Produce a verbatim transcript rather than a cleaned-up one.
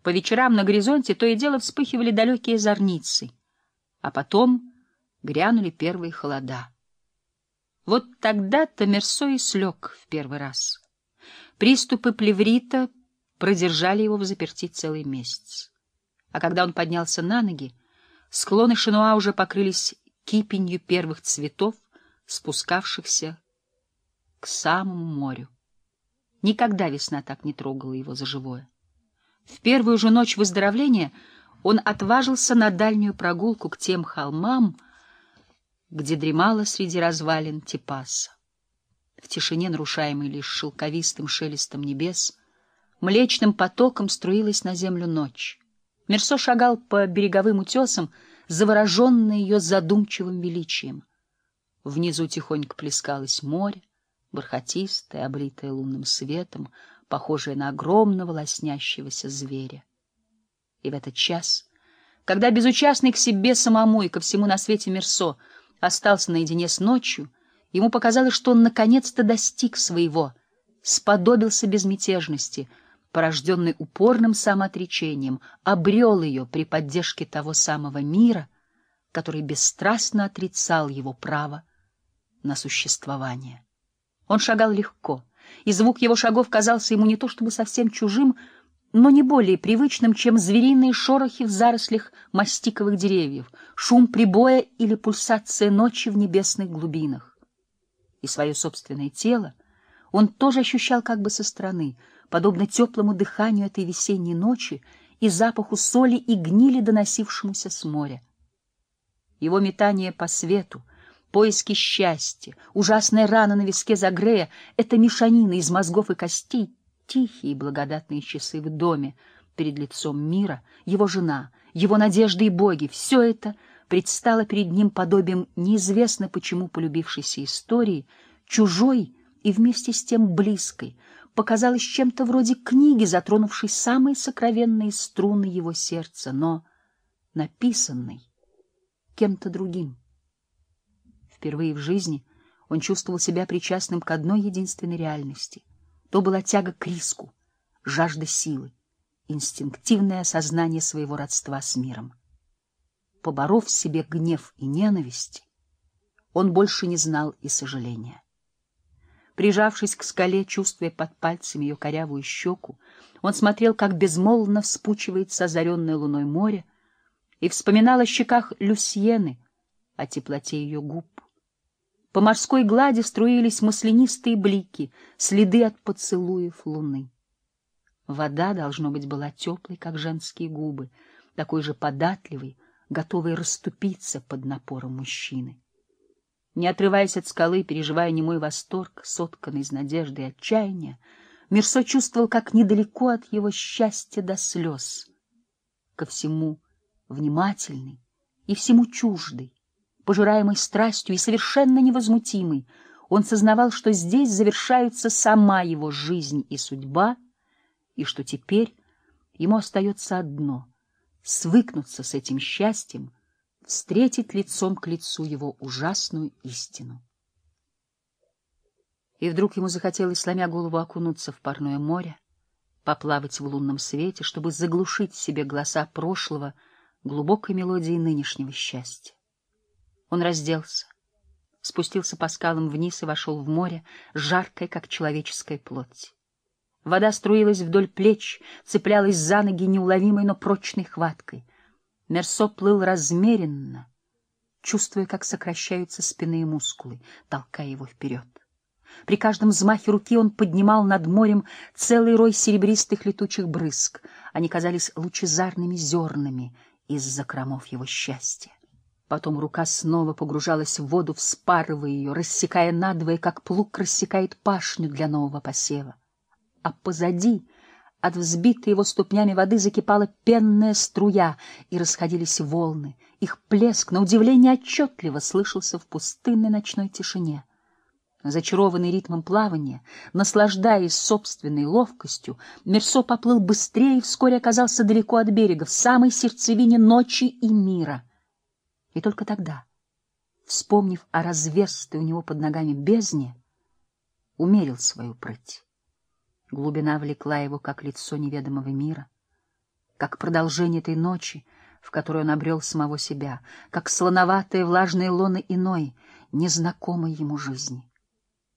По вечерам на горизонте то и дело вспыхивали далекие зорницы, а потом грянули первые холода. Вот тогда-то Мерсо и слег в первый раз. Приступы плеврита продержали его взаперти целый месяц. А когда он поднялся на ноги, склоны Шенуа уже покрылись кипенью первых цветов, спускавшихся к самому морю. Никогда весна так не трогала его за живое. В первую же ночь выздоровления он отважился на дальнюю прогулку к тем холмам, где дремала среди развалин Типаса. В тишине, нарушаемой лишь шелковистым шелестом небес, млечным потоком струилась на землю ночь. Мерсо шагал по береговым утесам, завороженный ее задумчивым величием. Внизу тихонько плескалось море, бархатистое, облитое лунным светом, похожее на огромного лоснящегося зверя. И в этот час, когда безучастный к себе самому и ко всему на свете Мерсо остался наедине с ночью, ему показалось, что он наконец-то достиг своего, сподобился безмятежности, порожденной упорным самоотречением, обрел ее при поддержке того самого мира, который бесстрастно отрицал его право на существование. Он шагал легко, и звук его шагов казался ему не то чтобы совсем чужим, но не более привычным, чем звериные шорохи в зарослях мастиковых деревьев, шум прибоя или пульсация ночи в небесных глубинах. И свое собственное тело он тоже ощущал как бы со стороны, подобно теплому дыханию этой весенней ночи и запаху соли и гнили, доносившемуся с моря. Его метание по свету, поиски счастья, ужасная рана на виске Загрея — это мешанина из мозгов и костей, тихие и благодатные часы в доме перед лицом мира, его жена, его надежды и боги — все это предстало перед ним подобием неизвестно почему полюбившейся истории, чужой и вместе с тем близкой, показалось чем-то вроде книги, затронувшей самые сокровенные струны его сердца, но написанной кем-то другим. Впервые в жизни он чувствовал себя причастным к одной единственной реальности. То была тяга к риску, жажда силы, инстинктивное осознание своего родства с миром. Поборов в себе гнев и ненависть, он больше не знал и сожаления. Прижавшись к скале, чувствуя под пальцами ее корявую щеку, он смотрел, как безмолвно вспучивается озаренное луной море, и вспоминал о щеках Люсьены, о теплоте ее губ. По морской глади струились маслянистые блики, следы от поцелуев луны. Вода, должно быть, была теплой, как женские губы, такой же податливой, готовой расступиться под напором мужчины. Не отрываясь от скалы, переживая немой восторг, сотканный из надежды и отчаяния, Мерсо чувствовал, как недалеко от его счастья до слез. Ко всему внимательный и всему чуждый, пожираемый страстью и совершенно невозмутимый, он сознавал, что здесь завершаются сама его жизнь и судьба, и что теперь ему остается одно — свыкнуться с этим счастьем, встретить лицом к лицу его ужасную истину. И вдруг ему захотелось, сломя голову, окунуться в парное море, поплавать в лунном свете, чтобы заглушить в себе голоса прошлого глубокой мелодией нынешнего счастья. Он разделся, спустился по скалам вниз и вошел в море, жаркое, как человеческая плоть. Вода струилась вдоль плеч, цеплялась за ноги неуловимой, но прочной хваткой. Мерсо плыл размеренно, чувствуя, как сокращаются спинные мускулы, толкая его вперед. При каждом взмахе руки он поднимал над морем целый рой серебристых летучих брызг. Они казались лучезарными зернами из закромов его счастья. Потом рука снова погружалась в воду, вспарывая ее, рассекая надвое, как плуг рассекает пашню для нового посева. А позади, от взбитой его ступнями воды, закипала пенная струя, и расходились волны. Их плеск, на удивление, отчетливо слышался в пустынной ночной тишине. Зачарованный ритмом плавания, наслаждаясь собственной ловкостью, Мерсо поплыл быстрее и вскоре оказался далеко от берега, в самой сердцевине ночи и мира. И только тогда, вспомнив о разверстой у него под ногами бездне, умерил свою прыть. Глубина влекла его, как лицо неведомого мира. как продолжение этой ночи, в которой он обрел самого себя, как слоноватые влажные лоны иной, незнакомой ему жизни.